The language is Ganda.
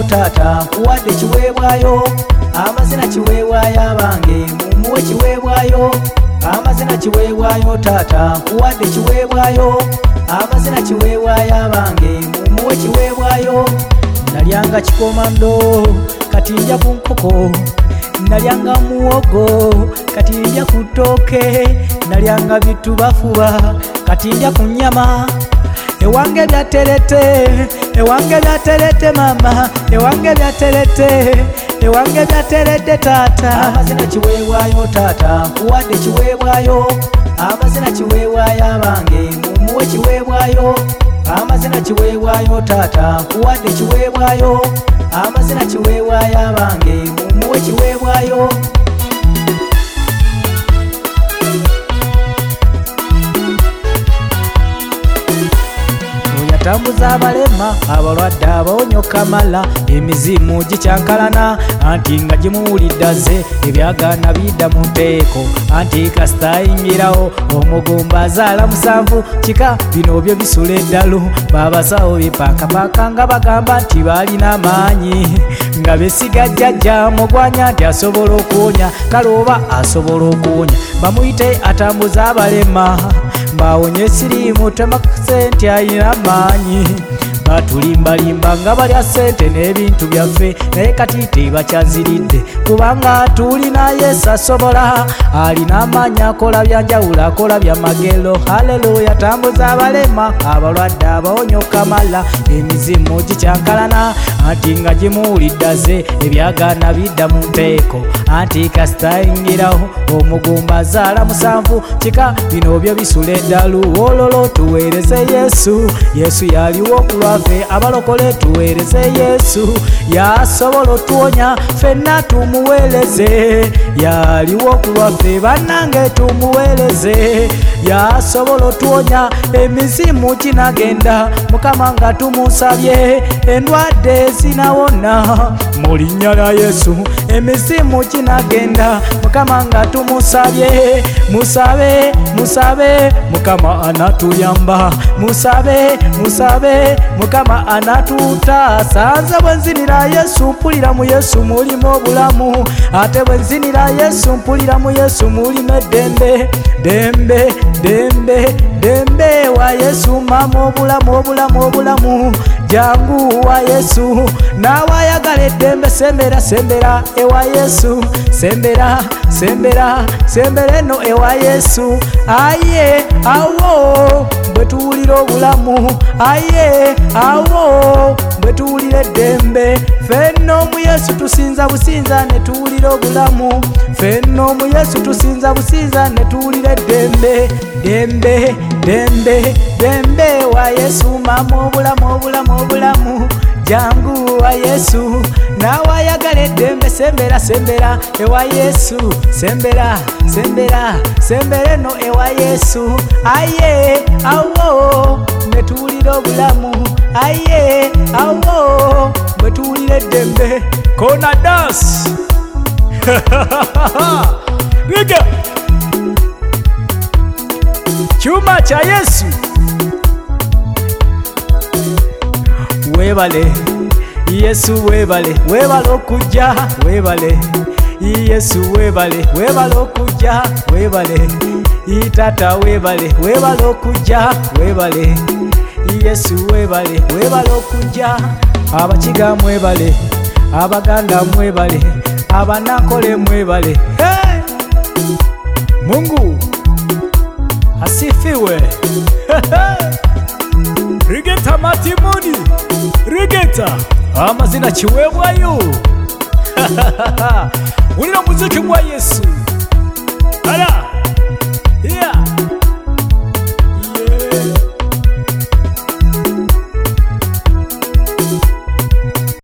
taata nkuwadde kiweebwayo amazina kiweebwayo abange mumuwe kiweebwayo amazina kiweebwayo taata nkuwadde kiweebwayo amazina kiweebwayo abange mumuwe kiweebwayo nalyanga kikomando kati nja ku nkoko nalyanga muwogo kati nja ku ttooke nalyanga bitu bafuba kati nja ku nnyama ewange byaterete ewange byaterete mama ewange byaterete ewange byaterete taata amazina kiweebwayo taata nkuwadde kiweebwayo amazina kiweebwayo abange mumuwe kiweebwayo amazina kiweebwayo taata nkuwadde kiweebwayo amazina kiweebwayo abange mumuwe kiweebwayo tambuza abalema abalwadde abawonyoka mala emizimu gikyankalana anti nga gimuwuliddaze ebyagaana bidda mu nteeko anti kasita ayingirawo omugumba azaala musanvu kika bino byo bisula eddalu babasawo bipankapaka nga bagamba nti baalina amaanyi nga besiga jjajja mugwanya nti asobola okuwonya kale oba asobola okuwonya bamuyite atambuza abalema mbawonye sirimu temakasente ayina amaanyi batulimbalimba nga balya sente n'ebintu byaffe naye kati tebakyaziridde kubanga tulina Yesu asobola alina amaanyi akola byanjawulo akola byamagero haleluya tambuza abalema abalwadde abawonyoka mala emizimu gikyankalana anti nga gimuwuliddaze ebyagaana bidda mu nteeko anti kasita ayingirawo omugumba azaala musanvu kika bino byo bisula eddalu wololo tuweereze Yesu Yesu yaliwo okulwaffe abalokole tuweereze Yesu yasobola otuwonya ffenna tumuweereze yaliwo okulwaffe bannange tumuweereze yasobola otuwonya emizimu kinagenda mukama nga tumusabye endwadde zinawona mu linnya lya Yesu emizimu kinagenda mukama nga tumusabye musabe musabe mukama anatuyamba musabe musabe mukama anatuta sanze bwenzinira Yesu mpulira mu Yesu mulimu obulamu ate bwenzinira Yesu mpulira mu Yesu mulimu eddembe dembe dembe dembe wa Yesu mama obulamu obulamu obulamu jangu wa Yesu nawe ayagala eddembe sembera sembera ewa Yesu sembera sembera sembera eno ewa Yesu aye awo bwetuwulira obulamu aye awo bwetuwulira eddembe ffenno mu Yesu tusinza businza ne tuwulira obulamu ffenno mu Yesu tusinza businza ne tuwulira eddembe dembe dembe dembe wa Yesu mama obulamu obulamu obulamu jangu wa Yesu nawe ayagala eddembe sembera sembera ewa Yesu sembera sembera sembera eno ewa Yesu aye awo netuwulira obulamu aye awo bwetuwulira eddembe kona dance biga chuma cha Yesu webale Yesu webale webale okujja webale Yesu webale webale okujja webale itata webale webale okujja webale Yesu webale webale okujja abakiga mwebale abaganda mwebale abanakole mwebale hey! Mungu asifiwe Rigeta matimoni Rigeta amazina kiweebwayo ulira muziki gwa Yesu